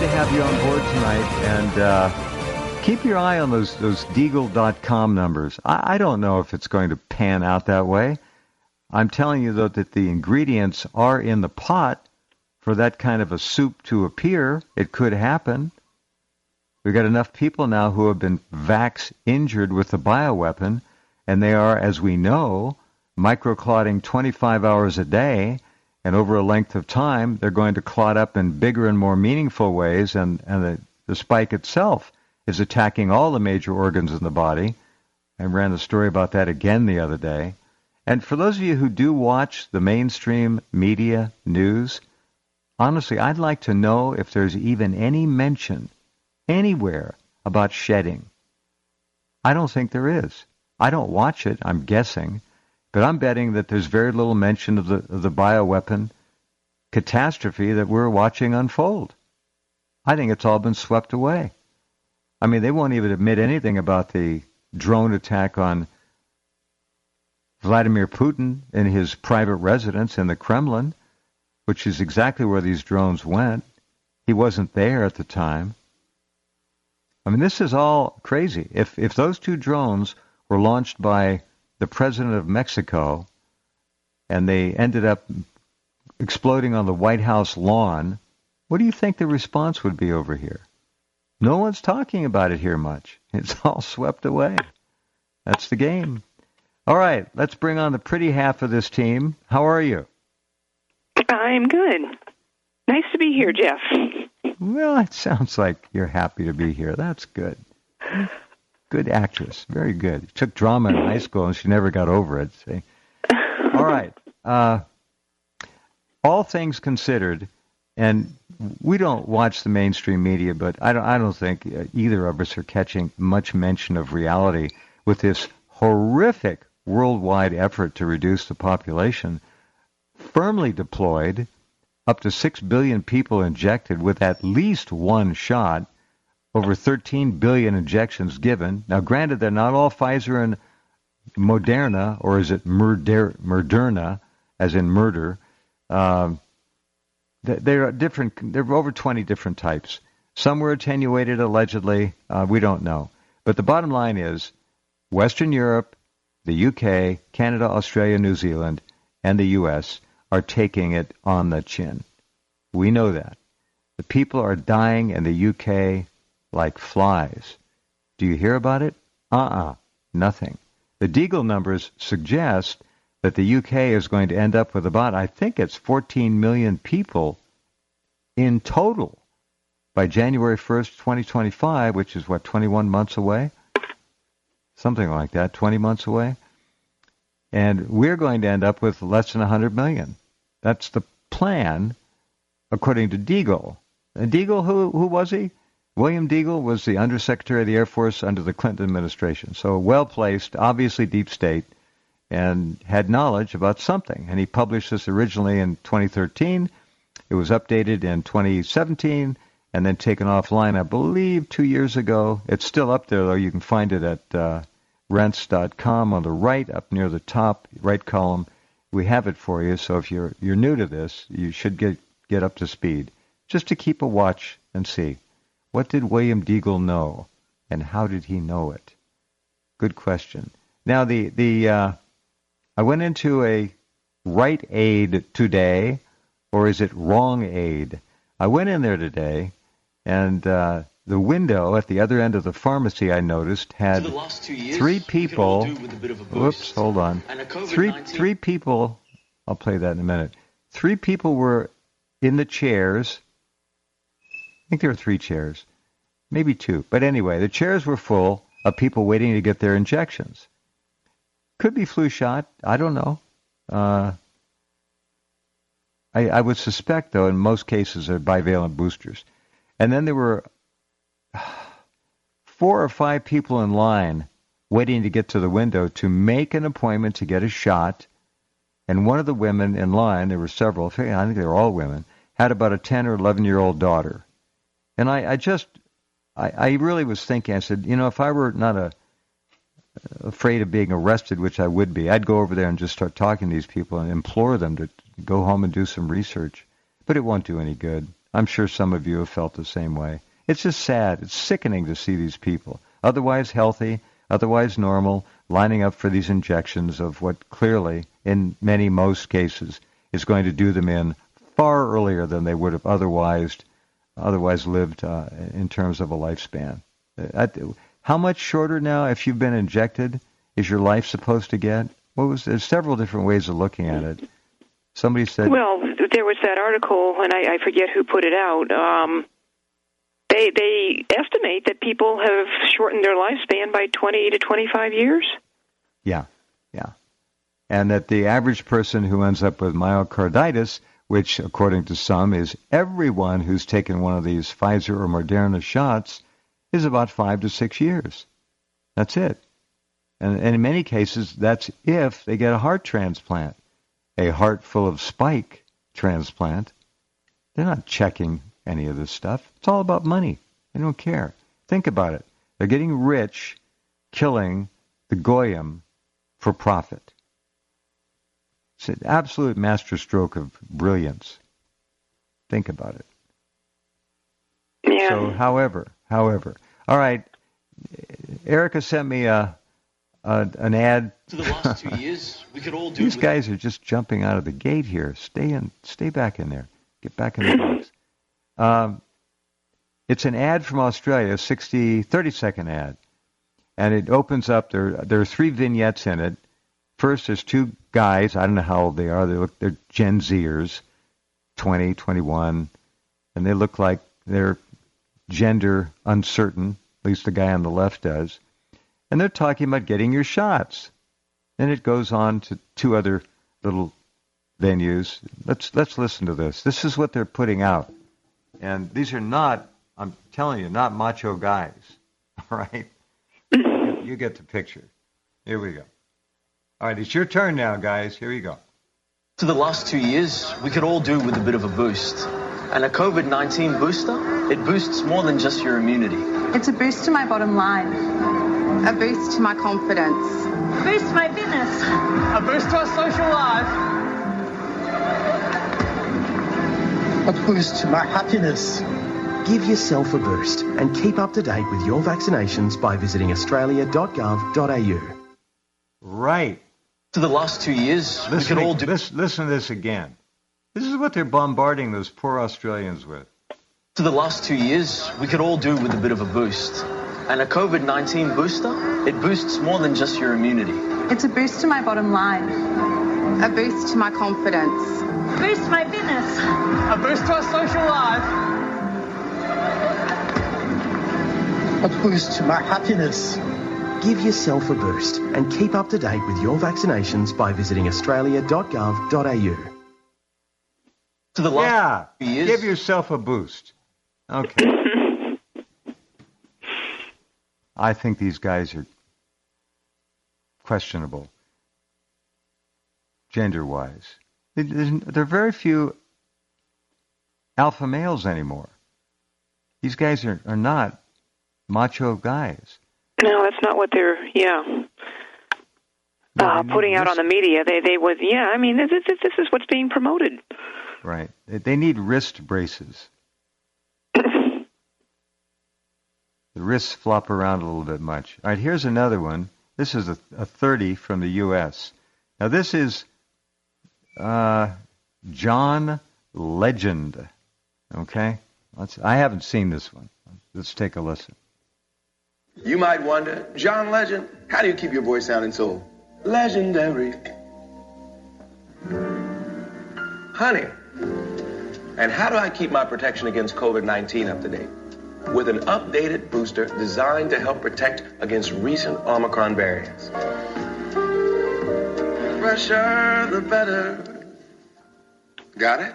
to have you on board tonight, and keep your eye on those Deagle.com numbers. I don't know if it's going to pan out that way. I'm telling you, though, that the ingredients are in the pot for that kind of a soup to appear. It could happen. We've got enough people now who have been vax-injured with the bioweapon, and they are, as we know, microclotting 25 hours a day, and over a length of time, they're going to clot up in bigger and more meaningful ways, and the spike itself is attacking all the major organs in the body. I ran a story about that again the other day. And for those of you who do watch the mainstream media news, honestly, I'd like to know if there's even any mention anywhere about shedding. I don't think there is. I don't watch it, I'm guessing, but I'm betting that there's very little mention of the bioweapon catastrophe that we're watching unfold. I think it's all been swept away. I mean, they won't even admit anything about the drone attack on Vladimir Putin in his private residence in the Kremlin, which is exactly where these drones went. He wasn't there at the time. I mean, this is all crazy. If those two drones were launched by the president of Mexico and they ended up exploding on the White House lawn, what do you think the response would be over here? No one's talking about it here much. It's all swept away. That's the game. All right, let's bring on the pretty half of this team. How are you? I'm good. Nice to be here, Jeff. Well, it sounds like you're happy to be here. That's good. Good actress. Very good. She took drama in high school, and she never got over it. See? All right. All things considered, and we don't watch the mainstream media, but I don't think either of us are catching much mention of reality with this horrific worldwide effort to reduce the population, firmly deployed, up to 6 billion people injected with at least one shot, over 13 billion injections given. Now, granted, they're not all Pfizer and Moderna, or is it Moderna, as in murder. There are different. There are over 20 different types. Some were attenuated, allegedly. We don't know. But the bottom line is, Western Europe, the UK, Canada, Australia, New Zealand, and the U.S. are taking it on the chin. We know that. The people are dying in the UK like flies. Do you hear about it? Nothing. The Deagle numbers suggest that the UK is going to end up with about, I think it's 14 million people in total by January 1st, 2025, which is, 21 months away? Something like that, 20 months away. And we're going to end up with less than 100 million. That's the plan, according to Deagle. And Deagle, who was he? William Deagle was the Undersecretary of the Air Force under the Clinton administration. So well-placed, obviously deep state, and had knowledge about something. And he published this originally in 2013. It was updated in 2017 and then taken offline, I believe, 2 years ago. It's still up there, though. You can find it at Rense.com on the right, up near the top right column. We have it for you, so if you're new to this, you should get up to speed, just to keep a watch and see. What did William Deagle know, and how did he know it? Good question. Now, I went into a Rite Aid today, or is it Wrong Aid? I went in there today, and the window at the other end of the pharmacy, I noticed, had three people. Whoops, hold on. Three people. I'll play that in a minute. 3 people were in the chairs. I think there were 3 chairs, maybe 2. But anyway, the chairs were full of people waiting to get their injections. Could be flu shot. I don't know. I would suspect, though, in most cases, they're bivalent boosters. And then there were 4 or 5 people in line waiting to get to the window to make an appointment to get a shot. And one of the women in line, there were several, I think they were all women, had about a 10 or 11-year-old daughter. And I really was thinking, I said, if I were not afraid of being arrested, which I would be, I'd go over there and just start talking to these people and implore them to go home and do some research. But it won't do any good. I'm sure some of you have felt the same way. It's just sad. It's sickening to see these people, otherwise healthy, otherwise normal, lining up for these injections of what clearly, in most cases, is going to do them in far earlier than they would have otherwise lived in terms of a lifespan. How much shorter now, if you've been injected, is your life supposed to get? There's several different ways of looking at it. Somebody said... Well, there was that article, and I forget who put it out. They estimate that people have shortened their lifespan by 20 to 25 years. Yeah. And that the average person who ends up with myocarditis, which, according to some, is everyone who's taken one of these Pfizer or Moderna shots, is about 5 to 6 years. That's it. And in many cases, that's if they get a heart transplant, a heart full of spike transplant. They're not checking any of this stuff. It's all about money. They don't care. Think about it. They're getting rich killing the Goyim for profit. It's an absolute masterstroke of brilliance. Think about it. Yeah. So, however, all right, Erica sent me an ad. For the last 2 years, we could all do. These guys are just jumping out of the gate here. Stay back in there. Get back in the box. It's an ad from Australia, 30-second ad, and it opens up. There are 3 vignettes in it. First, there's 2 guys. I don't know how old they are. They're Gen Zers, 20, 21, and they look like they're gender uncertain. At least the guy on the left does. And they're talking about getting your shots. Then it goes on to 2 other little venues. Let's listen to this. This is what they're putting out. And these are not, I'm telling you, not macho guys. All right? You get the picture. Here we go. All right, it's your turn now, guys. Here you go. For the last 2 years, we could all do with a bit of a boost. And a COVID-19 booster, it boosts more than just your immunity. It's a boost to my bottom line. A boost to my confidence. A boost to my business. A boost to our social life. A boost to my happiness. Give yourself a boost and keep up to date with your vaccinations by visiting australia.gov.au. Right. For the last 2 years, we could all do... Listen to this again. This is what they're bombarding those poor Australians with. For the last 2 years, we could all do with a bit of a boost. And a COVID-19 booster, it boosts more than just your immunity. It's a boost to my bottom line. A boost to my confidence. A boost to my business. A boost to our social life. A boost to my happiness. Give yourself a boost and keep up to date with your vaccinations by visiting australia.gov.au. For the last 2 years, give yourself a boost. Okay. I think these guys are questionable, gender-wise. There are very few alpha males anymore. These guys are not macho guys. No, that's not what they're, putting out on the media. They would, I mean, this is what's being promoted. Right. They need wrist braces. The wrists flop around a little bit much. All right, here's another one. This is a 30 from the U.S. Now, this is John Legend. Okay? I haven't seen this one. Let's take a listen. You might wonder, John Legend, how do you keep your voice sounding so legendary? Honey, and how do I keep my protection against COVID-19 up to date? With an updated booster designed to help protect against recent Omicron variants. The fresher, the better. Got it?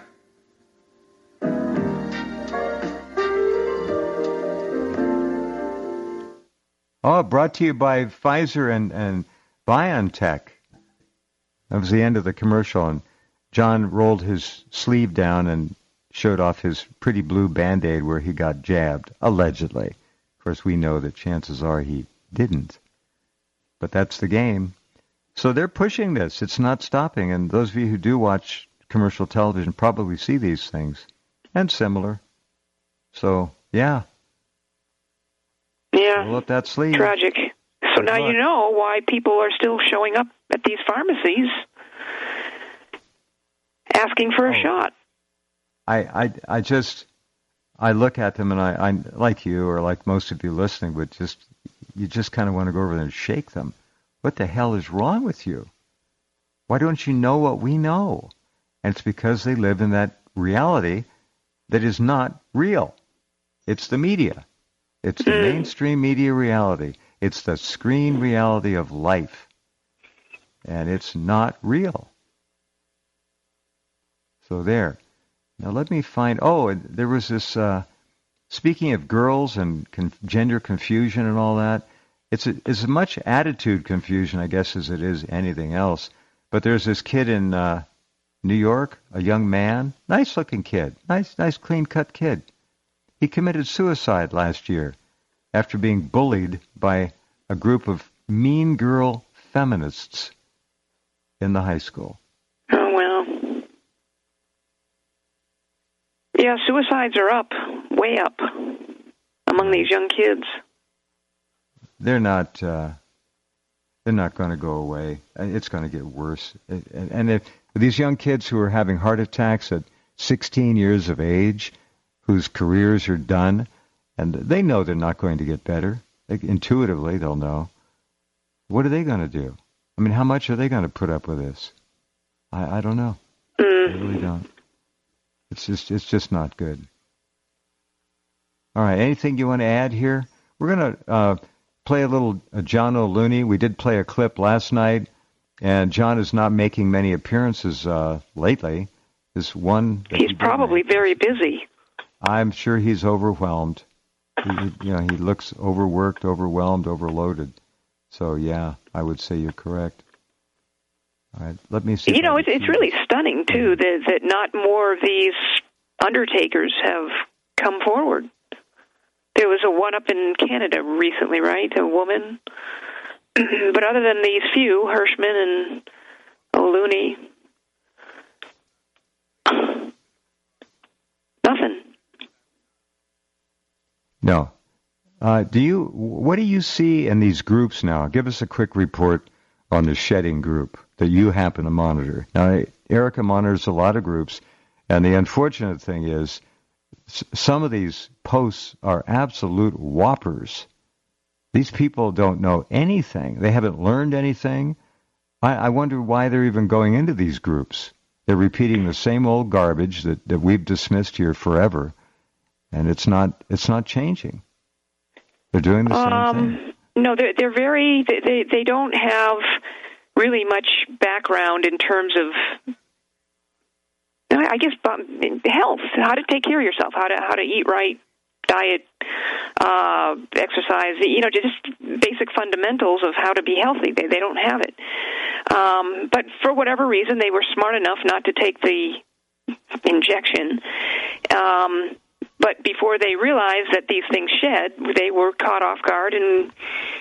Oh, brought to you by Pfizer and BioNTech. That was the end of the commercial, and John rolled his sleeve down and showed off his pretty blue Band-Aid where he got jabbed, allegedly. Of course, we know that chances are he didn't. But that's the game. So they're pushing this. It's not stopping, and those of you who do watch commercial television probably see these things, and similar. So, yeah. Yeah. Roll up that sleeve. Tragic. So now you know why people are still showing up at these pharmacies asking for a shot. I look at them and I like you or like most of you listening, but you just kind of want to go over there and shake them. What the hell is wrong with you? Why don't you know what we know? And it's because they live in that reality that is not real. It's the media. It's the mainstream media reality. It's the screen reality of life. And it's not real. So there. Now let me find, there was this, speaking of girls and gender confusion and all that, it's as much attitude confusion, I guess, as it is anything else. But there's this kid in New York, a young man, nice-looking kid, nice clean-cut kid. He committed suicide last year after being bullied by a group of mean girl feminists in the high school. Oh, well. Yeah, suicides are up, way up, among these young kids. They're not going to go away. It's going to get worse. And if these young kids who are having heart attacks at 16 years of age, whose careers are done, and they know they're not going to get better. Intuitively, they'll know. What are they going to do? I mean, how much are they going to put up with this? I don't know. I really don't. It's just not good. All right, anything you want to add here? We're going to play a little John O'Looney. We did play a clip last night, and John is not making many appearances lately. This one. He's probably very busy. I'm sure he's overwhelmed. He looks overworked, overwhelmed, overloaded. So, yeah, I would say you're correct. All right, let me see. It's really stunning, too, that not more of these undertakers have come forward. There was a one up in Canada recently, right? A woman. But other than these few, Hirschman and O'Looney, nothing. No. What do you see in these groups now? Give us a quick report on the shedding group that you happen to monitor. Now, Erica monitors a lot of groups, and the unfortunate thing is some of these posts are absolute whoppers. These people don't know anything. They haven't learned anything. I wonder why they're even going into these groups. They're repeating the same old garbage that we've dismissed here forever, and it's not changing. They're doing the same thing. No, they're very. They don't have really much background in terms of, I guess, health. How to take care of yourself. How to eat right, diet, exercise. Just basic fundamentals of how to be healthy. They don't have it. But for whatever reason, they were smart enough not to take the injection. But before they realized that these things shed, they were caught off guard and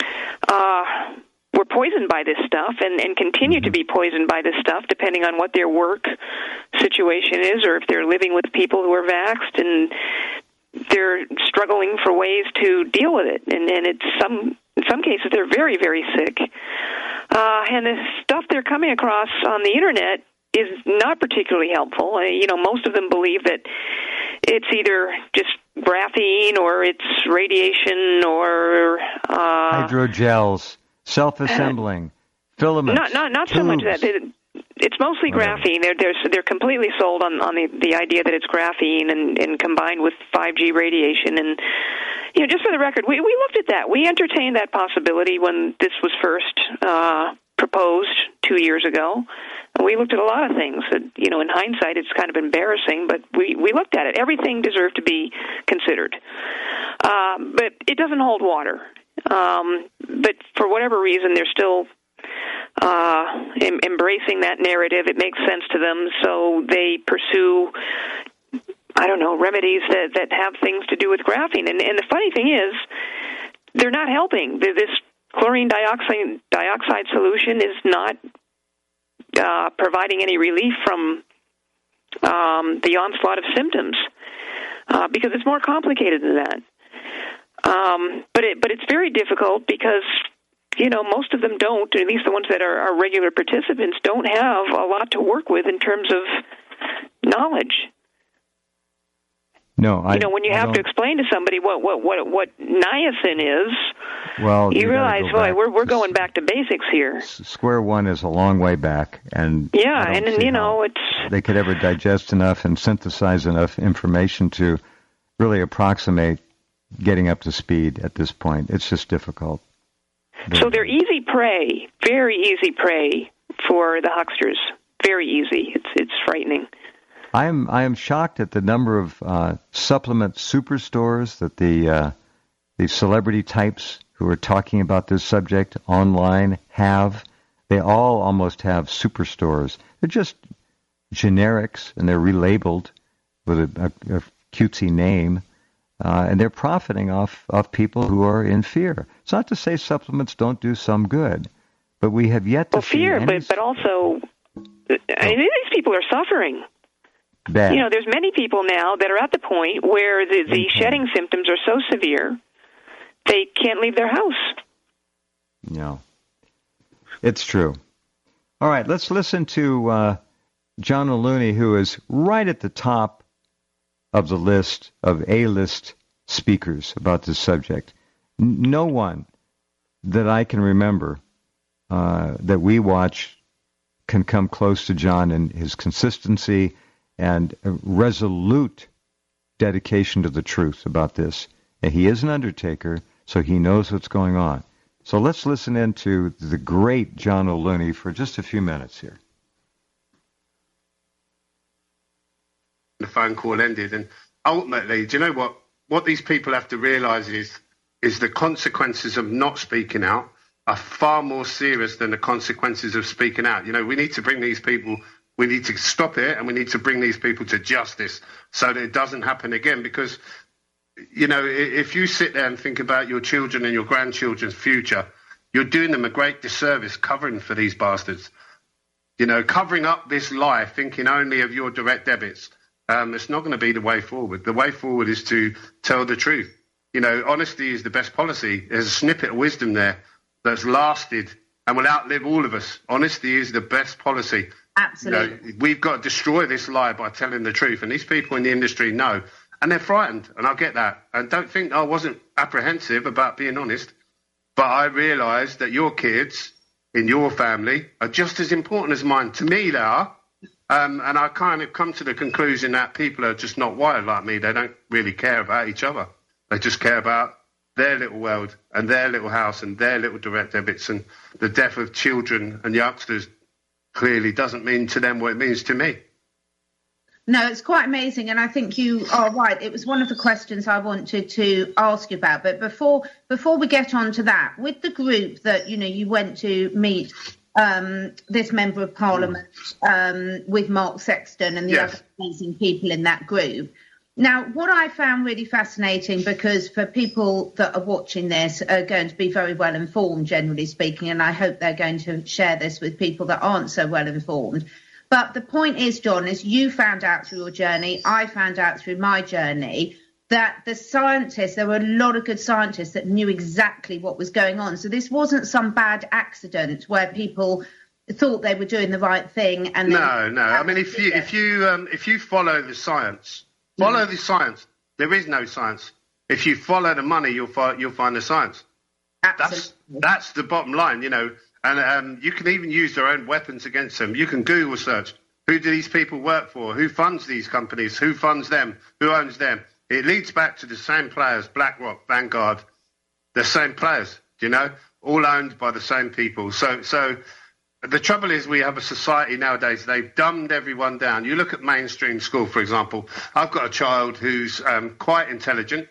were poisoned by this stuff and continue to be poisoned by this stuff, depending on what their work situation is or if they're living with people who are vaxxed and they're struggling for ways to deal with it. And in some cases, they're very, very sick. And the stuff they're coming across on the Internet is not particularly helpful. Most of them believe that it's either just graphene or it's radiation or hydrogels, self-assembling, filaments. Not so much that. It's mostly graphene. They're completely sold on the idea that it's graphene and combined with 5G radiation. And just for the record, we looked at that. We entertained that possibility when this was first proposed 2 years ago. We looked at a lot of things that, in hindsight, it's kind of embarrassing, but we looked at it. Everything deserved to be considered. But it doesn't hold water. But for whatever reason, they're still embracing that narrative. It makes sense to them, so they pursue, remedies that have things to do with graphene. And the funny thing is, they're not helping. This chlorine dioxide solution is not providing any relief from the onslaught of symptoms. because it's more complicated than that. But it's very difficult because, most of them don't, at least the ones that are regular participants, don't have a lot to work with in terms of knowledge. No, when you have to explain to somebody what niacin is, well, you realize, we're going back to basics here. Square one is a long way back, and it's they could ever digest enough and synthesize enough information to really approximate getting up to speed at this point. It's just difficult. So they're easy prey, very easy prey for the hucksters. Very easy. It's frightening. I am shocked at the number of supplement superstores that the celebrity types who are talking about this subject online have. They all almost have superstores. They're just generics, and they're relabeled with a cutesy name, and they're profiting off people who are in fear. It's not to say supplements don't do some good, but we have yet to see fear, but also, these people are suffering. Bad. There's many people now that are at the point where the shedding symptoms are so severe, they can't leave their house. No. It's true. All right, let's listen to John O'Looney, who is right at the top of the list of A-list speakers about this subject. No one that I can remember that we watch can come close to John in his consistency and a resolute dedication to the truth about this. And he is an undertaker, so he knows what's going on. So let's listen in to the great John O'Looney for just a few minutes here. The phone call ended, and ultimately, do you know what? What these people have to realise is the consequences of not speaking out are far more serious than the consequences of speaking out. We need to bring these people. We need to stop it, and we need to bring these people to justice so that it doesn't happen again. Because, if you sit there and think about your children and your grandchildren's future, you're doing them a great disservice covering for these bastards. Covering up this lie, thinking only of your direct debits. It's not going to be the way forward. The way forward is to tell the truth. Honesty is the best policy. There's a snippet of wisdom there that's lasted and will outlive all of us. Honesty is the best policy. Absolutely. We've got to destroy this lie by telling the truth. And these people in the industry know. And they're frightened. And I get that. And don't think I wasn't apprehensive about being honest. But I realised that your kids in your family are just as important as mine. To me, they are. And I kind of come to the conclusion that people are just not wired like me. They don't really care about each other. They just care about their little world and their little house and their little direct debits. And the death of children and youngsters clearly doesn't mean to them what it means to me. No, it's quite amazing, and I think you are right. It was one of the questions I wanted to ask you about. But before we get on to that, with the group that you went to meet this member of Parliament with Mark Sexton and the other amazing people in that group. Now, what I found really fascinating, because for people that are watching this are going to be very well informed, generally speaking, and I hope they're going to share this with people that aren't so well informed. But the point is, John, is you found out through your journey, I found out through my journey, that the scientists, there were a lot of good scientists that knew exactly what was going on. So this wasn't some bad accident where people thought they were doing the right thing. And no. I mean, if you follow the science. Follow the science. There is no science. If you follow the money, you'll find the science. Absolutely. That's the bottom line, And you can even use their own weapons against them. You can Google search. Who do these people work for? Who funds these companies? Who funds them? Who owns them? It leads back to the same players, BlackRock, Vanguard, the same players, all owned by the same people. So the trouble is we have a society nowadays, they've dumbed everyone down. You look at mainstream school, for example. I've got a child who's quite intelligent,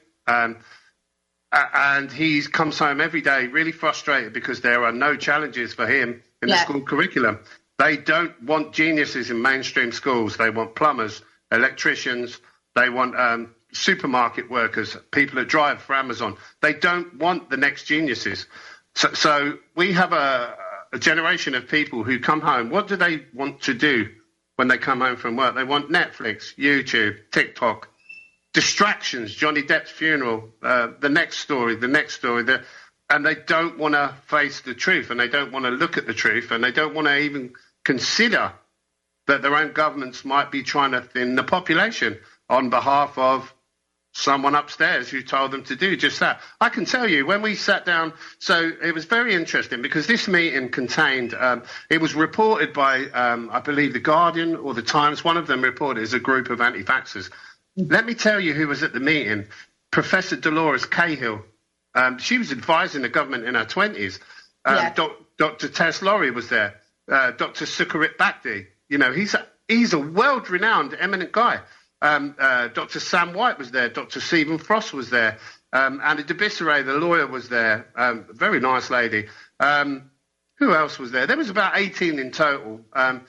and he comes home every day really frustrated because there are no challenges for him in the school curriculum. They don't want geniuses in mainstream schools. They want plumbers, electricians. They want supermarket workers, people that drive for Amazon. They don't want the next geniuses. So we have a generation of people who come home. What do they want to do when they come home from work? They want Netflix, YouTube, TikTok, distractions, Johnny Depp's funeral, the next story, and they don't want to face the truth, and they don't want to look at the truth, and they don't want to even consider that their own governments might be trying to thin the population on behalf of someone upstairs who told them to do just that. I can tell you, when we sat down, so it was very interesting because this meeting contained, it was reported by, I believe, The Guardian or The Times. One of them reported as a group of anti-vaxxers. Let me tell you who was at the meeting. Professor Dolores Cahill. She was advising the government in her 20s. Dr. Tess Lawrie was there. Dr. Sucharit Bhakdi. You know, he's a world-renowned, eminent guy. Dr. Sam White was there. Dr. Stephen Frost was there. Anna Debisseray, the lawyer, was there. Very nice lady. Who else was there? There was about 18 in total. Around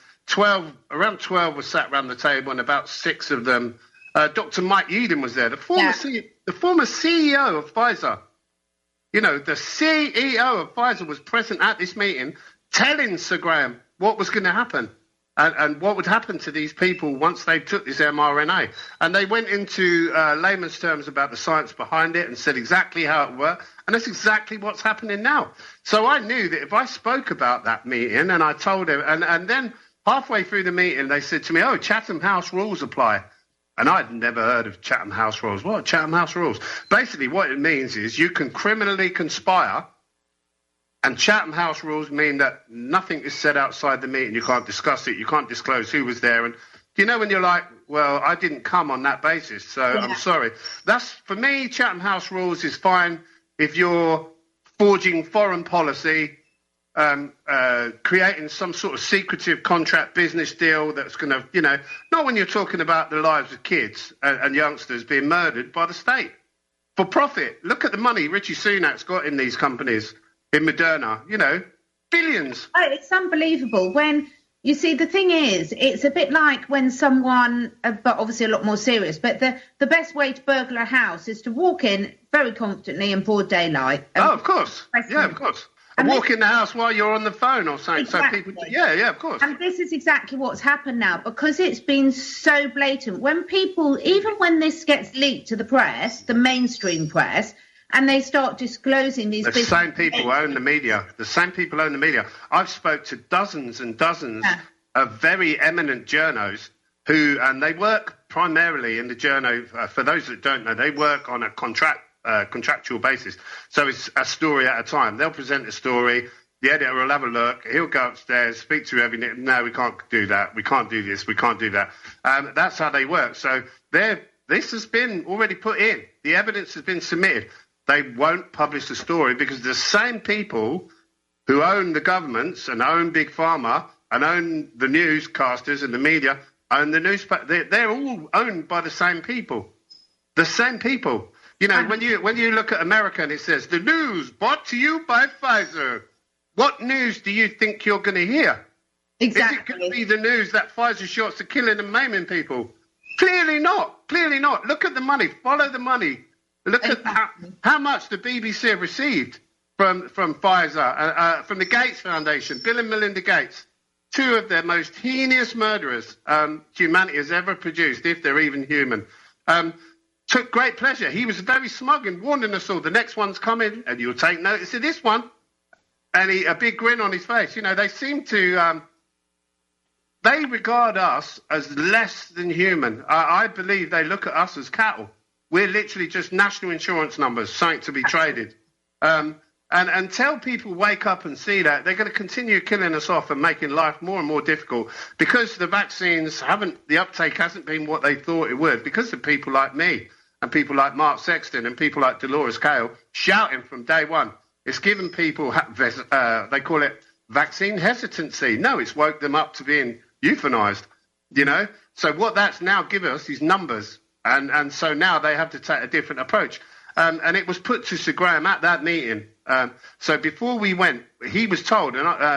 12 were sat around the table, and about 6 of them. Dr. Mike Yeadon was there, the former CEO of Pfizer. You know, the CEO of Pfizer was present at this meeting, telling Sir Graham what was going to happen. And what would happen to these people once they took this mRNA. And they went into layman's terms about the science behind it and said exactly how it worked. And that's exactly what's happening now. So I knew that if I spoke about that meeting and I told them, and then halfway through the meeting, they said to me, oh, Chatham House rules apply. And I'd never heard of Chatham House rules. What? Chatham House rules? Basically, what it means is you can criminally conspire. And Chatham House rules mean that nothing is said outside the meeting. You can't discuss it. You can't disclose who was there. And you know when you're like, well, I didn't come on that basis, so I'm sorry. That's, for me, Chatham House rules is fine if you're forging foreign policy, creating some sort of secretive contract business deal that's going to, you know, not when you're talking about the lives of kids and youngsters being murdered by the state for profit. Look at the money Rishi Sunak's got in these companies. In Moderna, you know, billions. Oh, it's unbelievable. When you see, the thing is, it's a bit like when someone, but obviously a lot more serious, but the best way to burglar a house is to walk in very confidently in broad daylight. Oh, of course. Yeah, of course. And walk in the house while you're on the phone or something. Exactly. So people, yeah, of course. And this is exactly what's happened now, because it's been so blatant. When people, even when this gets leaked to the press, the mainstream press, and they start disclosing these... The same people own the media. The same people own the media. I've spoke to dozens and dozens of very eminent journos who, and they work primarily in the journo, for those that don't know, they work on a contractual basis. So it's a story at a time. They'll present a story, the editor will have a look, he'll go upstairs, speak to everything. No, we can't do that. We can't do this. We can't do that. That's how they work. So this has been already put in. The evidence has been submitted. They won't publish the story because the same people who own the governments and own Big Pharma and own the newscasters and the media own the newspaper. They're all owned by the same people. The same people. You know, when you look at America and it says, the news brought to you by Pfizer, what news do you think you're going to hear? Exactly. Is it going to be the news that Pfizer shots are killing and maiming people? Clearly not. Clearly not. Look at the money. Follow the money. Look at how much the BBC have received from Pfizer, from the Gates Foundation, Bill and Melinda Gates, 2 of their most heinous murderers humanity has ever produced, if they're even human. Took great pleasure. He was very smug and warning us all. The next one's coming, and you'll take notice of this one. And a big grin on his face. You know, they seem to... they regard us as less than human. I believe they look at us as cattle. We're literally just national insurance numbers, something to be traded. And until people wake up and see that, they're going to continue killing us off and making life more and more difficult because the vaccines the uptake hasn't been what they thought it would, because of people like me and people like Mark Sexton and people like Dolores Cahill shouting from day one. It's given people, they call it vaccine hesitancy. No, it's woke them up to being euthanized, you know? So what that's now given us is numbers. And so now they have to take a different approach. And it was put to Sir Graham at that meeting. So before we went, he was told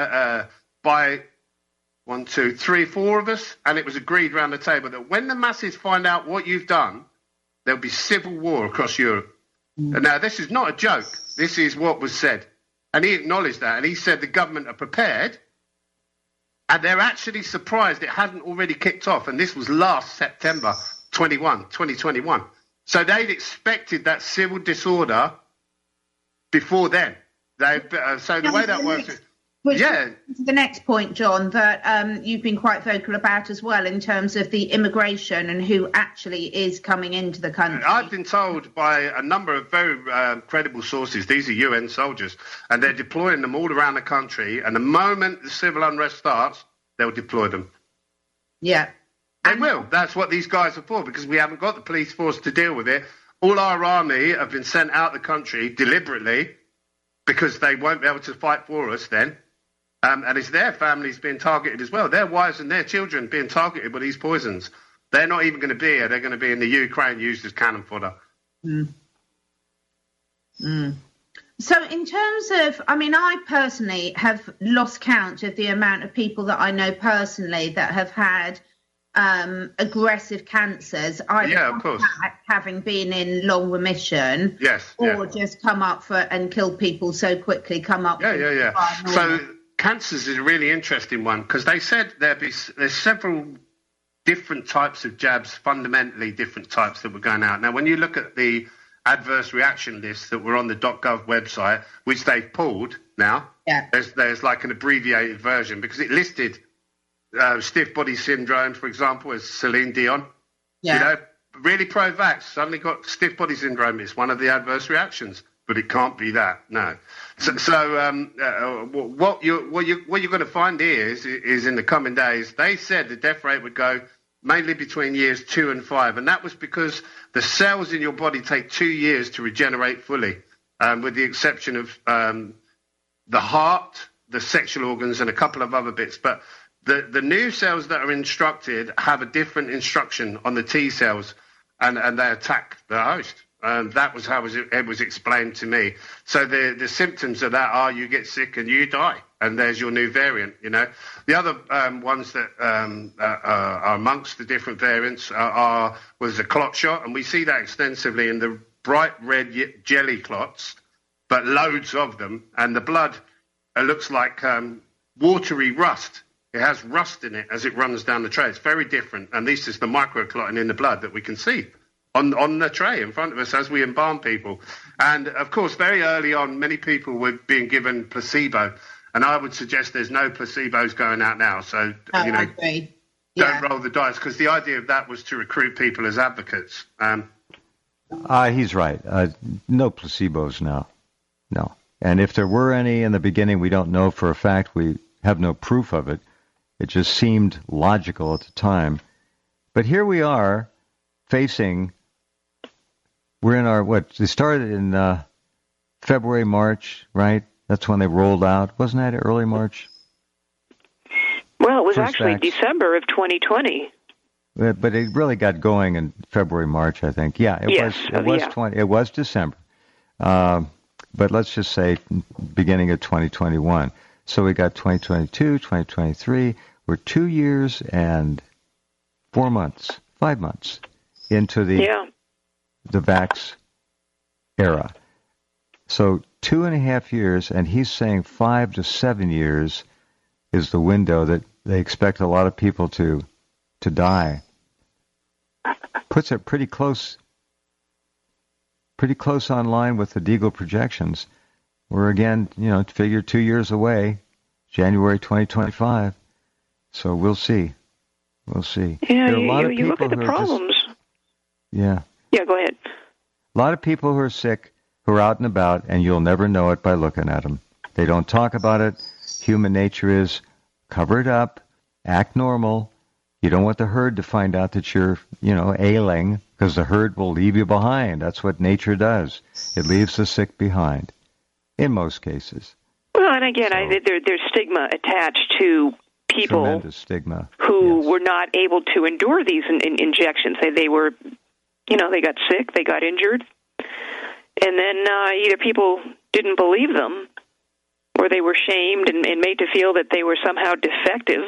by 1, 2, 3, 4 of us, and it was agreed around the table that when the masses find out what you've done, there'll be civil war across Europe. And now, this is not a joke. This is what was said. And he acknowledged that. And he said the government are prepared. And they're actually surprised it hadn't already kicked off. And this was last September 2021. So they'd expected that civil disorder before then. So the way that works is... The next point, John, that you've been quite vocal about as well in terms of the immigration and who actually is coming into the country. I've been told by a number of very credible sources, these are UN soldiers, and they're deploying them all around the country, and the moment the civil unrest starts, they'll deploy them. Yeah. They will. That's what these guys are for, because we haven't got the police force to deal with it. All our army have been sent out the country deliberately because they won't be able to fight for us then. And it's their families being targeted as well. Their wives and their children being targeted with these poisons. They're not even going to be here. They're going to be in the Ukraine used as cannon fodder. So in terms of, I personally have lost count of the amount of people that I know personally that have had aggressive cancers, either having been in long remission, or just come up and kill people so quickly. So cancers is a really interesting one, because they said there's several different types of jabs, fundamentally different types that were going out. Now, when you look at the adverse reaction lists that were on the .gov website, which they've pulled now, there's like an abbreviated version, because it listed stiff body syndrome, for example, as Celine Dion. You know, really pro-vax, suddenly got stiff body syndrome. It's one of the adverse reactions, but it can't be that. No. What you're going to find here is in the coming days, they said the death rate would go mainly between years 2 and 5, and that was because the cells in your body take 2 years to regenerate fully, with the exception of the heart, the sexual organs, and a couple of other bits. But the new cells that are instructed have a different instruction on the T cells, and they attack the host. That was how it was explained to me. So the symptoms of that are you get sick and you die, and there's your new variant, you know. The other ones that are amongst the different variants was a clot shot, and we see that extensively in the bright red jelly clots, but loads of them, and the blood looks like watery rust. It has rust in it as it runs down the tray. It's very different, and this is the microclotting in the blood that we can see on the tray in front of us as we embalm people. And, of course, very early on, many people were being given placebo, and I would suggest there's no placebos going out now. So, don't roll the dice, because the idea of that was to recruit people as advocates. He's right. No placebos now. No. And if there were any in the beginning, we don't know for a fact. We have no proof of it. It just seemed logical at the time. But here we are facing... We're in our, they started in February, March, right? That's when they rolled out. Wasn't that early March? Well, it was actually December of 2020. But it really got going in February, March, I think. Yeah, it was December. But let's just say beginning of 2021. So we got 2022, 2023. We're 2 years and 4 months, 5 months into the vax era. So 2.5 years, and he's saying 5 to 7 years is the window that they expect a lot of people to die. Puts it pretty close on line with the Deagle projections. We're again, figure 2 years away, January 2025. So we'll see. We'll see. Yeah, there are a lot of people look at the problems. Yeah, go ahead. A lot of people who are sick, who are out and about, and you'll never know it by looking at them. They don't talk about it. Human nature is cover it up, act normal. You don't want the herd to find out that you're, ailing, because the herd will leave you behind. That's what nature does. It leaves the sick behind, in most cases. Well, and again, there's stigma attached to people tremendous stigma. Who were not able to endure these injections. They were, they got sick, they got injured, and then either people didn't believe them, or they were shamed and made to feel that they were somehow defective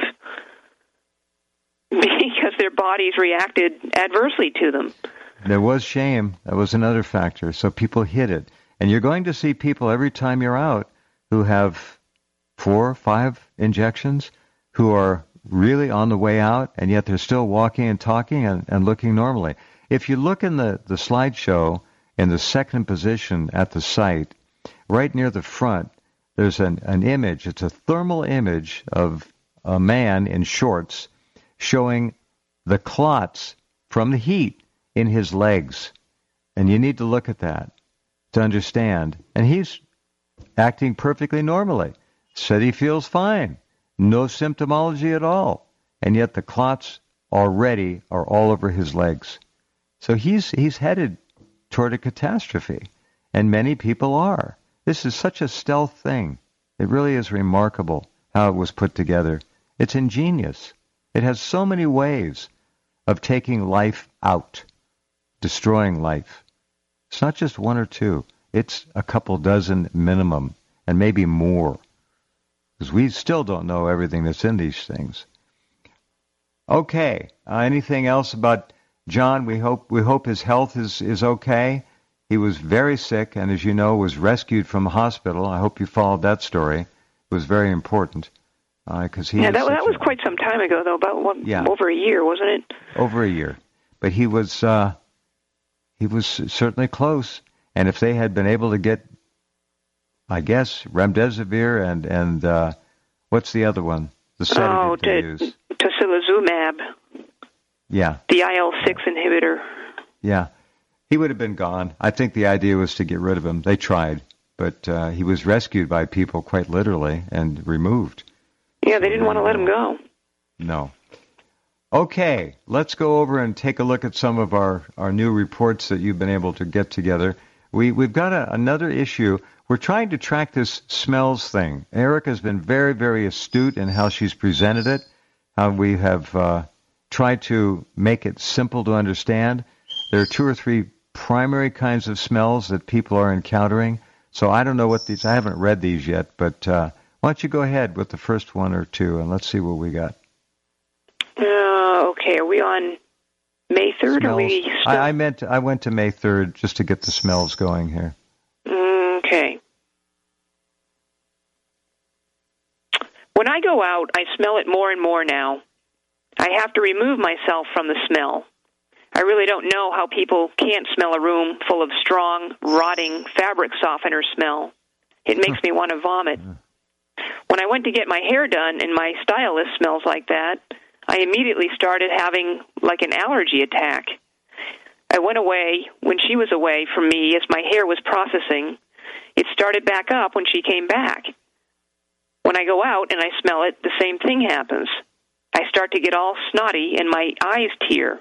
because their bodies reacted adversely to them. There was shame. That was another factor. So people hid it. And you're going to see people every time you're out who have 4 or 5 injections who are really on the way out, and yet they're still walking and talking and looking normally. If you look in the slideshow in the second position at the site, right near the front, there's an image. It's a thermal image of a man in shorts showing the clots from the heat in his legs. And you need to look at that to understand. And he's acting perfectly normally. Said he feels fine. No symptomology at all. And yet the clots already are all over his legs. So he's headed toward a catastrophe. And many people are. This is such a stealth thing. It really is remarkable how it was put together. It's ingenious. It has so many ways of taking life out, destroying life. It's not just one or two. It's a couple dozen minimum, and maybe more, because we still don't know everything that's in these things. Okay, anything else about John? We hope his health is okay. He was very sick, and as you know, was rescued from the hospital. I hope you followed that story. It was very important. Because that was quite some time ago, though, about over a year, wasn't it? Over a year. But he was certainly close. And if they had been able to get, I guess, remdesivir and what's the other one? The sedative they use. Tocilizumab. Yeah. The IL-6 inhibitor. Yeah. He would have been gone. I think the idea was to get rid of him. They tried. But he was rescued by people quite literally and removed. Yeah, they didn't want to let him go. No. Okay, let's go over and take a look at some of our new reports that you've been able to get together. We've got another issue. We're trying to track this smells thing. Erica's been very, very astute in how she's presented it, how we have tried to make it simple to understand. There are 2 or 3 primary kinds of smells that people are encountering. So I don't know what these, I haven't read these yet, but why don't you go ahead with the first 1 or 2, and let's see what we got. Okay, are we on May 3rd? Smells. Or we still... I went to May 3rd just to get the smells going here. Okay. When I go out, I smell it more and more now. I have to remove myself from the smell. I really don't know how people can't smell a room full of strong, rotting fabric softener smell. It makes me want to vomit. When I went to get my hair done and my stylist smells like that, I immediately started having like an allergy attack. I went away when she was away from me as my hair was processing. It started back up when she came back. When I go out and I smell it, the same thing happens. I start to get all snotty and my eyes tear.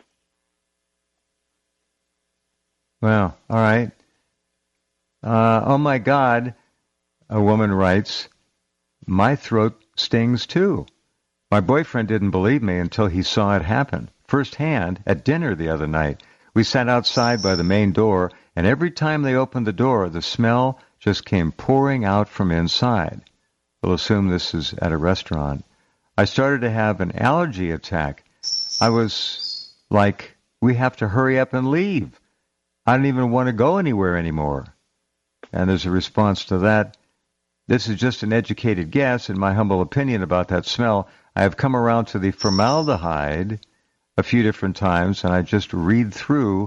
Well, all right. Oh, my God, a woman writes, my throat stings too. My boyfriend didn't believe me until he saw it happen firsthand at dinner the other night. We sat outside by the main door, and every time they opened the door, the smell just came pouring out from inside. We'll assume this is at a restaurant. I started to have an allergy attack. I was like, we have to hurry up and leave. I don't even want to go anywhere anymore. And as a response to that, this is just an educated guess, in my humble opinion about that smell. I have come around to the formaldehyde a few different times, and I just read through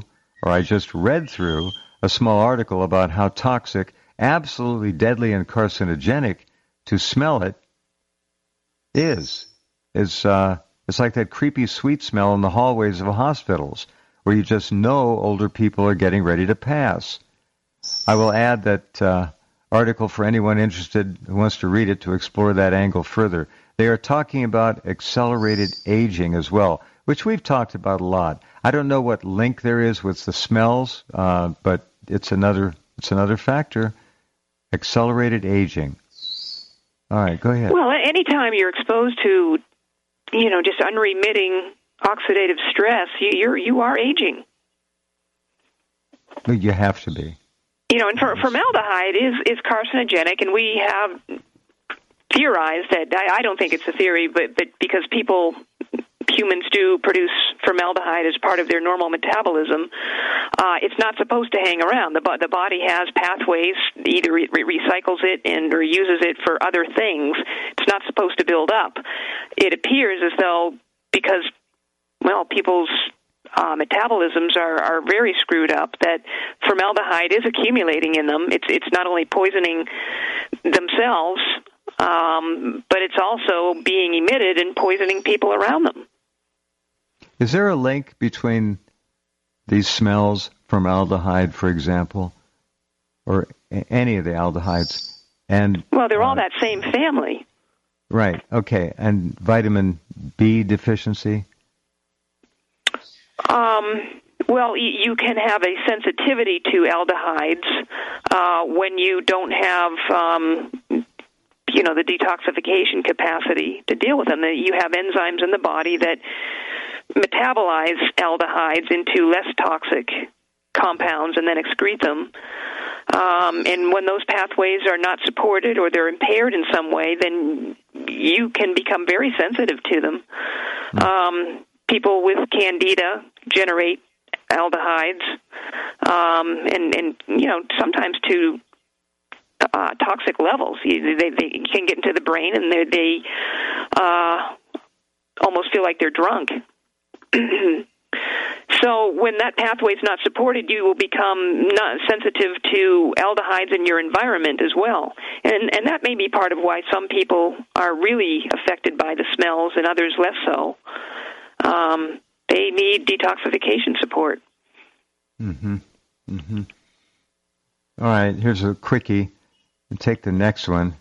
a small article about how toxic, absolutely deadly and carcinogenic to smell it is. It's like that creepy sweet smell in the hallways of hospitals, where you just know older people are getting ready to pass. I will add that article for anyone interested who wants to read it to explore that angle further. They are talking about accelerated aging as well, which we've talked about a lot. I don't know what link there is with the smells, but it's another factor. Accelerated aging. All right, go ahead. Well, anytime you're exposed to, just unremitting oxidative stress, you are aging. You have to be. And formaldehyde is carcinogenic, and we have theorized that, I don't think it's a theory, but because humans do produce formaldehyde as part of their normal metabolism, it's not supposed to hang around. The body has pathways, either recycles it or uses it for other things. It's not supposed to build up. It appears as though because, people's metabolisms are very screwed up, that formaldehyde is accumulating in them. It's not only poisoning themselves, but it's also being emitted and poisoning people around them. Is there a link between these smells, formaldehyde, for example, or any of the aldehydes, and... Well, they're all that same family. Right, okay. And vitamin B deficiency? Well, you can have a sensitivity to aldehydes when you don't have, the detoxification capacity to deal with them. You have enzymes in the body that metabolize aldehydes into less toxic compounds and then excrete them. And when those pathways are not supported or they're impaired in some way, then you can become very sensitive to them. People with candida generate aldehydes, and sometimes to toxic levels. They can get into the brain, and they almost feel like they're drunk. So when that pathway is not supported, you will become not sensitive to aldehydes in your environment as well. And that may be part of why some people are really affected by the smells and others less so. They need detoxification support. Mm-hmm. Mm-hmm. All right, here's a quickie. And take the next one.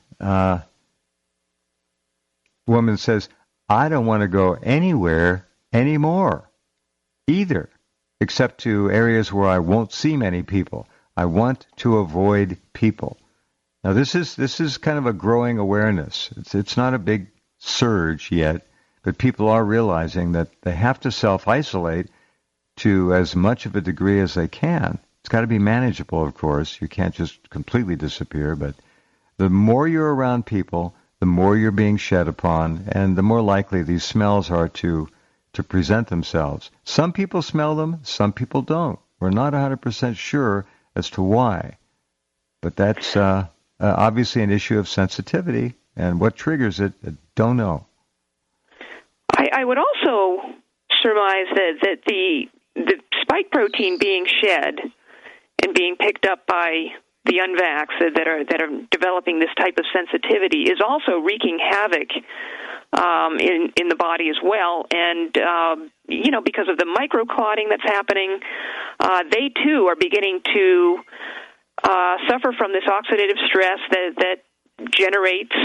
Woman says, I don't want to go anywhere anymore either, except to areas where I won't see many people. I want to avoid people. Now, this is kind of a growing awareness. It's not a big surge yet, but people are realizing that they have to self-isolate to as much of a degree as they can. It's got to be manageable, of course. You can't just completely disappear, but the more you're around people, the more you're being shed upon, and the more likely these smells are to present themselves. Some people smell them, some people don't. We're not 100% sure as to why. But that's obviously an issue of sensitivity, and what triggers it, don't know. I would also surmise that the spike protein being shed and being picked up by the unvaxxed that are developing this type of sensitivity is also wreaking havoc in the body as well. And because of the microclotting that's happening, they too are beginning to suffer from this oxidative stress that generates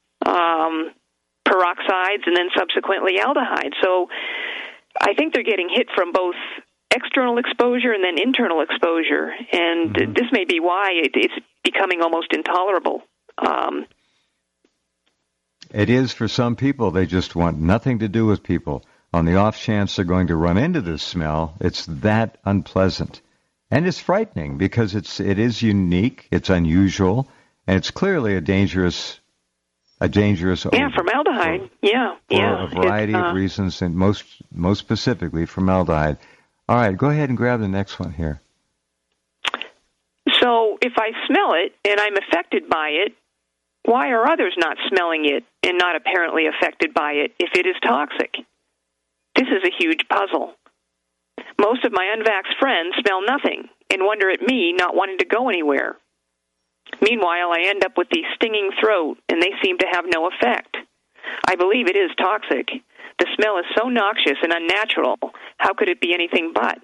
peroxides and then subsequently aldehydes. So I think they're getting hit from both external exposure and then internal exposure, and this may be why it's becoming almost intolerable. It is for some people. They just want nothing to do with people. On the off chance they're going to run into this smell, it's that unpleasant. And it's frightening because it is unique, it's unusual, and it's clearly a dangerous odor. Formaldehyde. For a variety of reasons, and most specifically formaldehyde. All right, go ahead and grab the next one here. So if I smell it and I'm affected by it, why are others not smelling it and not apparently affected by it if it is toxic? This is a huge puzzle. Most of my unvaxxed friends smell nothing and wonder at me not wanting to go anywhere. Meanwhile, I end up with the stinging throat, and they seem to have no effect. I believe it is toxic. The smell is so noxious and unnatural. How could it be anything but?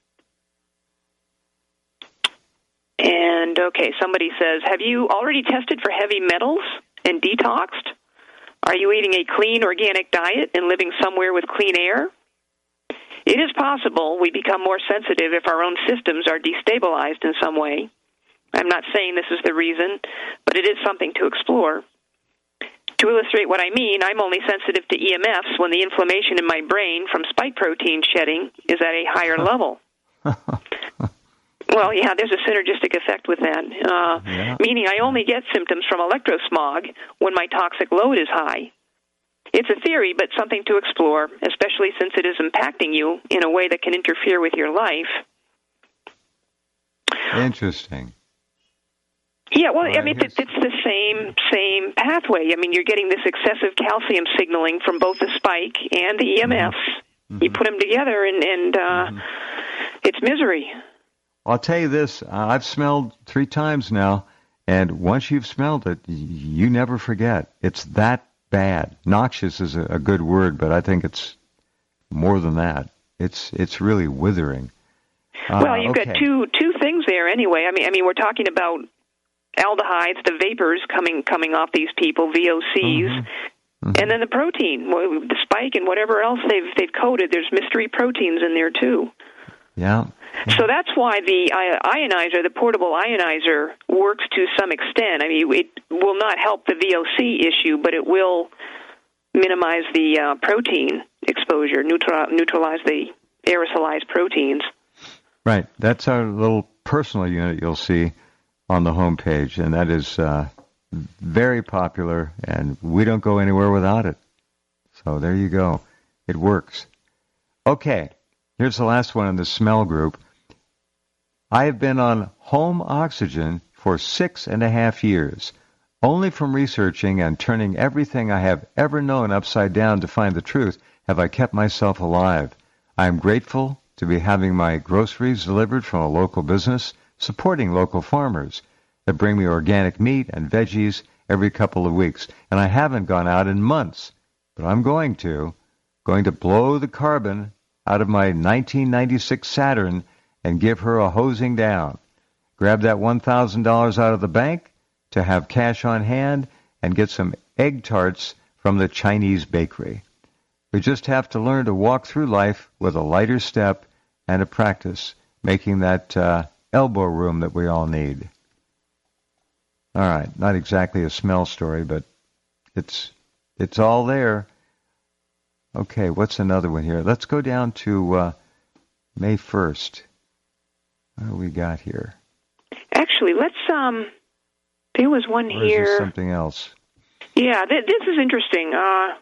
And, okay, somebody says, have you already tested for heavy metals and detoxed? Are you eating a clean organic diet and living somewhere with clean air? It is possible we become more sensitive if our own systems are destabilized in some way. I'm not saying this is the reason, but it is something to explore. To illustrate what I mean, I'm only sensitive to EMFs when the inflammation in my brain from spike protein shedding is at a higher level. Well, yeah, there's a synergistic effect with that, meaning I only get symptoms from electrosmog when my toxic load is high. It's a theory, but something to explore, especially since it is impacting you in a way that can interfere with your life. Interesting. Yeah, well, I mean, it's the same pathway. I mean, you're getting this excessive calcium signaling from both the spike and the EMFs, You put them together, and it's misery. I'll tell you this, I've smelled 3 times now, and once you've smelled it, you never forget. It's that bad. Noxious is a good word, but I think it's more than that. It's really withering. Well, you've got two things there anyway. I mean, we're talking about aldehydes, the vapors coming off these people, VOCs, and then the protein, the spike, and whatever else they've coated. There's mystery proteins in there too. Yeah. So that's why the ionizer, the portable ionizer, works to some extent. I mean, it will not help the VOC issue, but it will minimize the protein exposure, neutralize the aerosolized proteins. Right. That's our little personal unit you'll see on the homepage, and that is very popular, and we don't go anywhere without it. So there you go. It works. Okay. Here's the last one in the smell group. I have been on home oxygen for 6.5 years. Only from researching and turning everything I have ever known upside down to find the truth have I kept myself alive. I am grateful to be having my groceries delivered from a local business, supporting local farmers that bring me organic meat and veggies every couple of weeks. And I haven't gone out in months, but I'm going to blow the carbon out of my 1996 Saturn and give her a hosing down. Grab that $1,000 out of the bank to have cash on hand and get some egg tarts from the Chinese bakery. We just have to learn to walk through life with a lighter step and a practice, making that elbow room that we all need. All right, not exactly a smell story, but it's all there. Okay, what's another one here? Let's go down to May 1st. What do we got here? Actually, let's, there was one or here. Is this something else? Yeah, this is interesting. I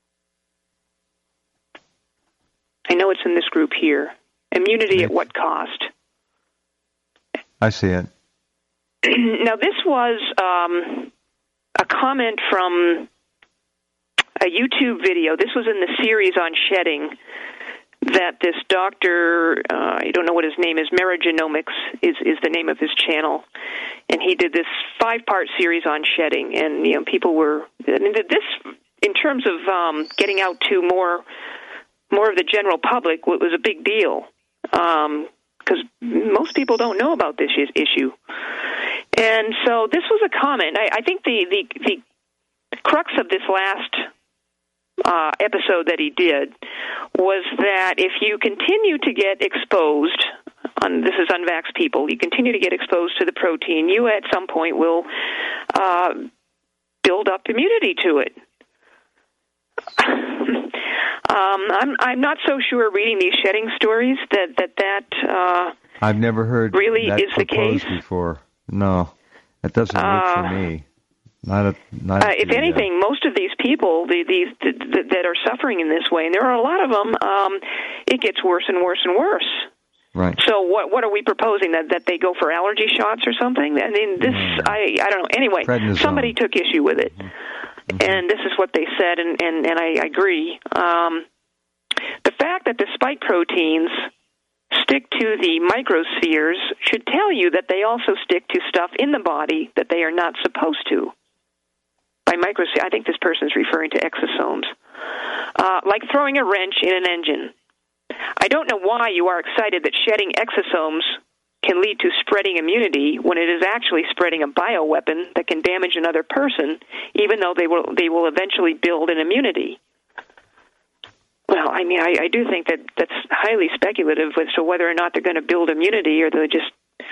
know it's in this group here. Immunity at what cost? I see it. Now, this was a comment from a YouTube video. This was in the series on shedding that this doctor, I don't know what his name is, Meragenomics is the name of his channel, and he did this 5-part series on shedding, and people were, this, in terms of getting out to more of the general public, was a big deal, because most people don't know about this issue. And so this was a comment. I think the crux of this last episode that he did was that if you continue to get exposed, this is unvaxxed people, you continue to get exposed to the protein, you at some point will build up immunity to it. I'm not so sure reading these shedding stories that I've never heard really that is the case before. No, that doesn't work for me. If anything, most of these people, that are suffering in this way, and there are a lot of them, it gets worse and worse and worse. Right. So what are we proposing, that they go for allergy shots or something? I mean, this, I don't know. Anyway, Prednisone. Somebody took issue with it, and this is what they said, and I agree. The fact that the spike proteins stick to the microspheres should tell you that they also stick to stuff in the body that they are not supposed to. By microsphere, I think this person is referring to exosomes. Like throwing a wrench in an engine. I don't know why you are excited that shedding exosomes can lead to spreading immunity when it is actually spreading a bioweapon that can damage another person, even though they will eventually build an immunity. Well, I mean, I do think that's highly speculative as to whether or not they're going to build immunity or they'll just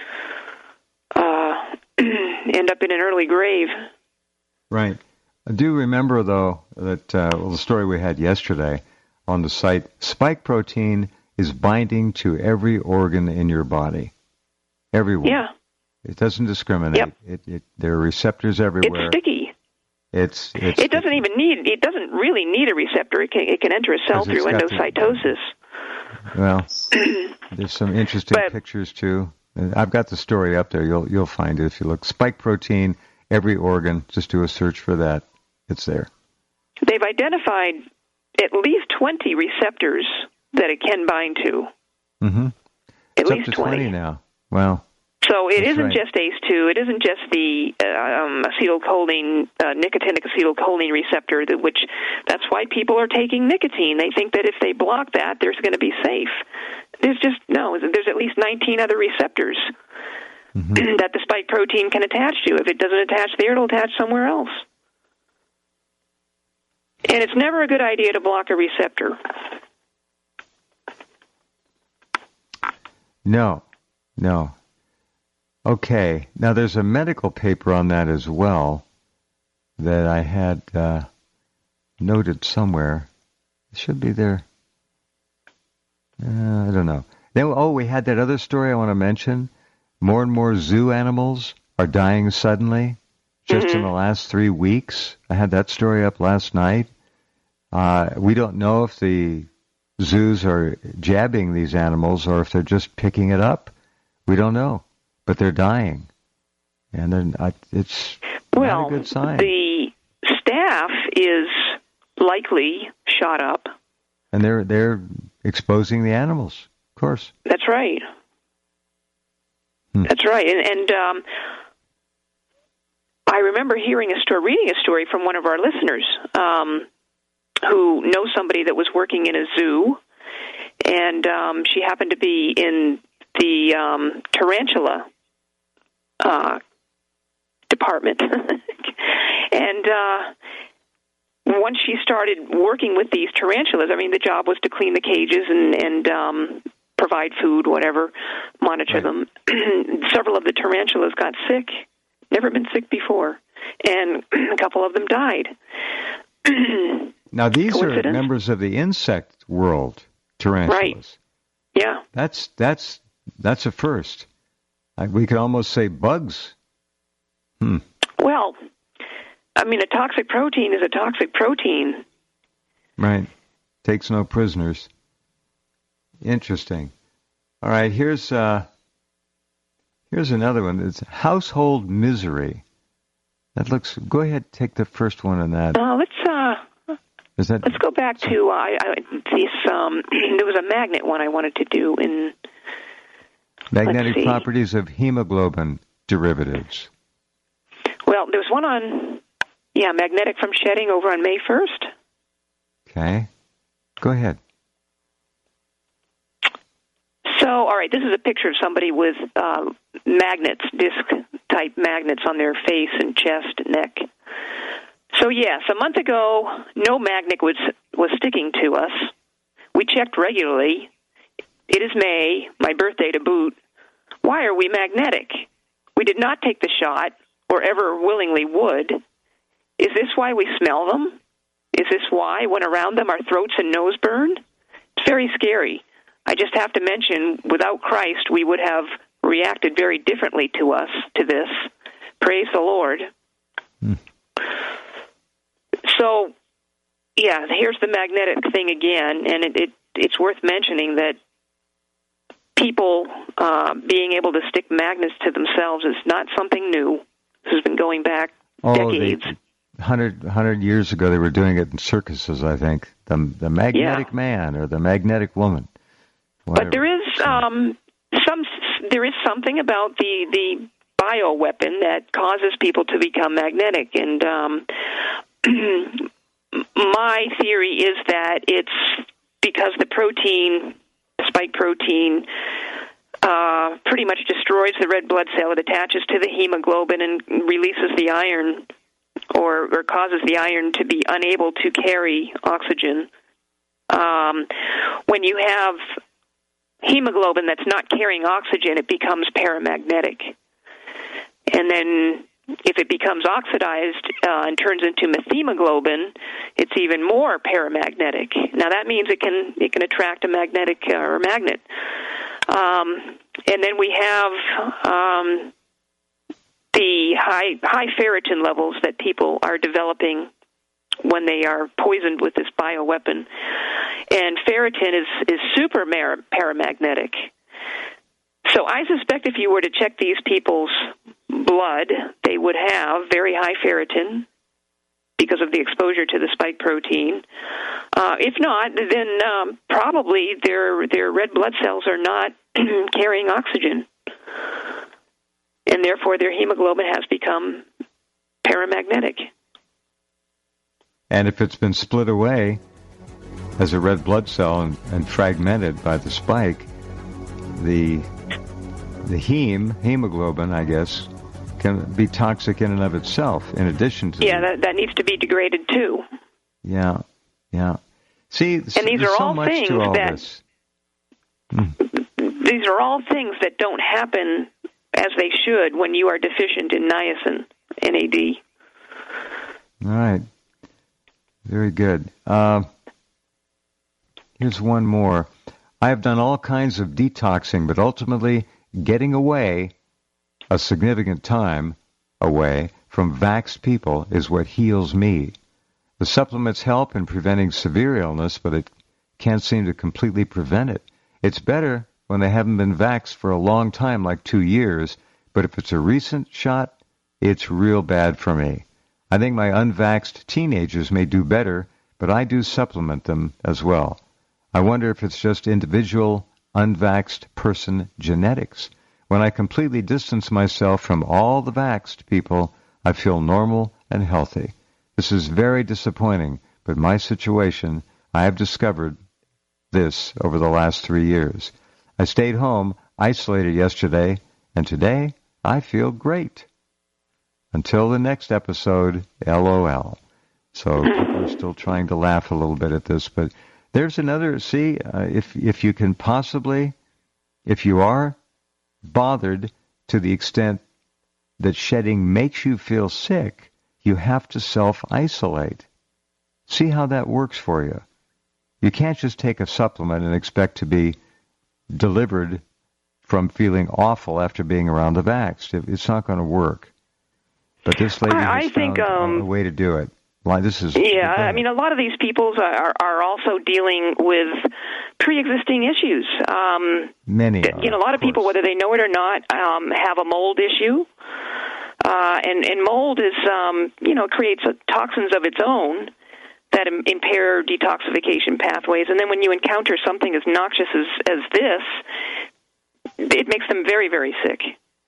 end up in an early grave. Right. I do remember, though, that the story we had yesterday on the site, spike protein is binding to every organ in your body. Everyone. Yeah. It doesn't discriminate. Yep. There are receptors everywhere. It's sticky. It doesn't really need a receptor. It can enter a cell through endocytosis. Well, there's some interesting pictures too. I've got the story up there. You'll find it if you look. Spike protein, every organ. Just do a search for that. It's there. They've identified at least 20 receptors that it can bind to. Mm-hmm. At It's least up to 20 now. Well, so it that's isn't right. just ACE2. It isn't just the acetylcholine, nicotinic acetylcholine receptor, that's why people are taking nicotine. They think that if they block that, there's going to be safe. There's at least 19 other receptors that the spike protein can attach to. If it doesn't attach there, it'll attach somewhere else. And it's never a good idea to block a receptor. No. Okay. Now, there's a medical paper on that as well that I had noted somewhere. It should be there. I don't know. Then, we had that other story I want to mention. More and more zoo animals are dying suddenly just in the last 3 weeks. I had that story up last night. We don't know if the zoos are jabbing these animals or if they're just picking it up. We don't know, but they're dying, and then it's not a good sign. The staff is likely shot up, and they're exposing the animals, of course. That's right. That's right, and I remember reading a story from one of our listeners who knows somebody that was working in a zoo, and she happened to be in the tarantula department. And once she started working with these tarantulas, the job was to clean the cages and provide food, whatever, monitor them. Several of the tarantulas got sick, never been sick before, and a couple of them died. Now, these are members of the insect world, tarantulas. Right. Yeah. That's a first. We could almost say bugs. Well, a toxic protein is a toxic protein. Right. Takes no prisoners. Interesting. All right, here's another one. It's household misery. That looks. Go ahead, take the first one on that. Let's go back to there was a magnet one I wanted to do in magnetic properties of hemoglobin derivatives. Well, there was one on magnetic from shedding over on May 1st. Okay, go ahead. So, all right, this is a picture of somebody with magnets, disc-type magnets on their face and chest and neck. So, yes, a month ago, no magnet was sticking to us. We checked regularly. It is May, my birthday to boot. Why are we magnetic? We did not take the shot, or ever willingly would. Is this why we smell them? Is this why, when around them, our throats and nose burn? It's very scary. I just have to mention, without Christ, we would have reacted very differently to this. Praise the Lord. So, here's the magnetic thing again, and it's worth mentioning that people being able to stick magnets to themselves is not something new. This has been going back decades. 100 years ago, they were doing it in circuses, I think. The magnetic man or the magnetic woman. Whatever. But there is something about the bioweapon that causes people to become magnetic, and my theory is that it's because the spike protein, pretty much destroys the red blood cell. It attaches to the hemoglobin and releases the iron, or causes the iron to be unable to carry oxygen. When you have hemoglobin that's not carrying oxygen, it becomes paramagnetic. And then if it becomes oxidized and turns into methemoglobin, it's even more paramagnetic. Now that means it can attract a magnetic or a magnet. And then we have the high ferritin levels that people are developing when they are poisoned with this bioweapon. And ferritin is super paramagnetic. So I suspect if you were to check these people's blood, they would have very high ferritin, because of the exposure to the spike protein. If not, then probably their red blood cells are not carrying oxygen, and therefore their hemoglobin has become paramagnetic. And if it's been split away as a red blood cell and fragmented by the spike, the hemoglobin, I guess, can be toxic in and of itself, in addition to... that needs to be degraded, too. Yeah. See, and these are all things these are all things that don't happen as they should when you are deficient in niacin, NAD. All right. Very good. Here's one more. I have done all kinds of detoxing, but ultimately getting away, a significant time away, from vaxxed people is what heals me. The supplements help in preventing severe illness, but it can't seem to completely prevent it. It's better when they haven't been vaxxed for a long time, like 2 years, but if it's a recent shot, it's real bad for me. I think my unvaxxed teenagers may do better, but I do supplement them as well. I wonder if it's just individual unvaxxed person genetics. When I completely distance myself from all the vaxxed people, I feel normal and healthy. This is very disappointing, but my situation, I have discovered this over the last 3 years. I stayed home, isolated yesterday, and today I feel great. Until the next episode, LOL. So people are still trying to laugh a little bit at this, but there's another, if you can possibly, if you are bothered to the extent that shedding makes you feel sick, you have to self-isolate. See how that works for you. You can't just take a supplement and expect to be delivered from feeling awful after being around the vaxxed. It's not going to work. But this lady has found a way to do it. Well, this is I mean, a lot of these people are also dealing with pre-existing issues. Many are, a lot of people, whether they know it or not, have a mold issue. And mold is, creates toxins of its own that impair detoxification pathways. And then when you encounter something as noxious as this, it makes them very, very sick.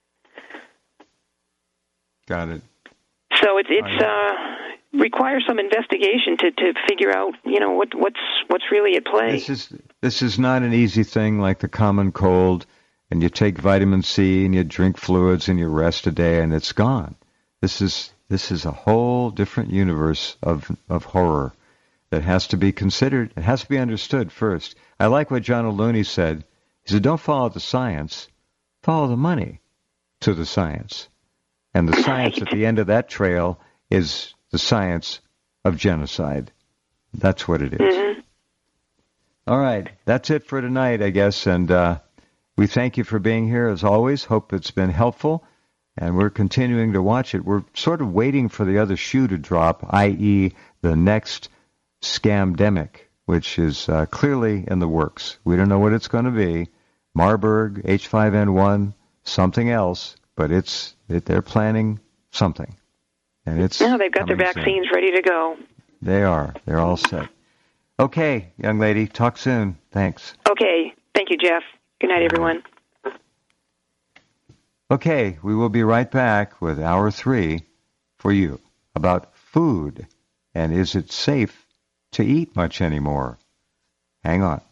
Got it. So it's requires some investigation to figure out, what's really at play. This is not an easy thing like the common cold, and you take vitamin C and you drink fluids and you rest a day and it's gone. This is a whole different universe of horror that has to be considered. It has to be understood first. I like what John O'Looney said. He said, don't follow the science, follow the money to the science. And the science at the end of that trail is the science of genocide. That's what it is. Mm-hmm. All right. That's it for tonight, I guess. And we thank you for being here, as always. Hope it's been helpful. And we're continuing to watch it. We're sort of waiting for the other shoe to drop, i.e. the next scamdemic, which is clearly in the works. We don't know what it's going to be. Marburg, H5N1, something else. But they're planning something. And it's they've got their vaccines ready to go. They are. They're all set. Okay, young lady. Talk soon. Thanks. Okay. Thank you, Jeff. Good night, everyone. Okay, we will be right back with Hour 3 for you about food and is it safe to eat much anymore. Hang on.